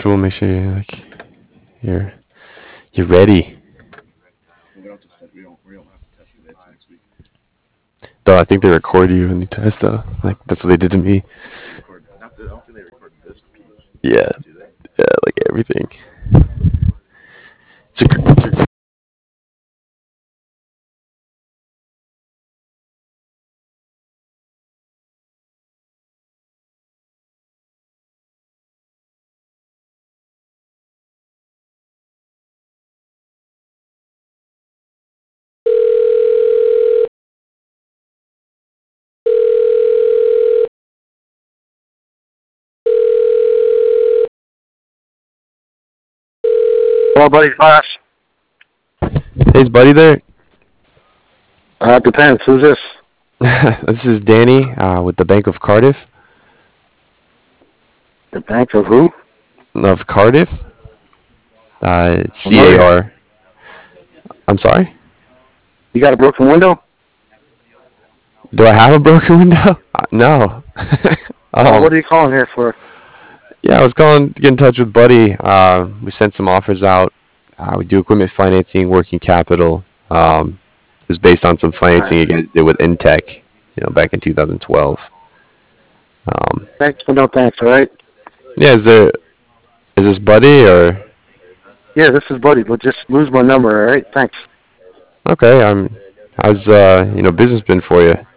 comfortable. Make sure you're you're ready. Though I think they record you when you test though. Like that's what they did to me. Yeah, yeah, like everything. It's a Hello, buddy. Class. Hey, is Buddy there? Depends. Who's this? This is Danny with the Bank of Cardiff. The bank of who? Of Cardiff? Familiar. CAR. I'm sorry? You got a broken window? Do I have a broken window? No. What are you calling here for? Yeah, I was calling to get in touch with Buddy. We sent some offers out. We do equipment financing, working capital. It was based on some financing you guys did with Intech, back in 2012. Thanks, but no thanks, all right? Yeah, is this Buddy or? Yeah, this is Buddy, but just lose my number, all right? Thanks. Okay, how's business been for you?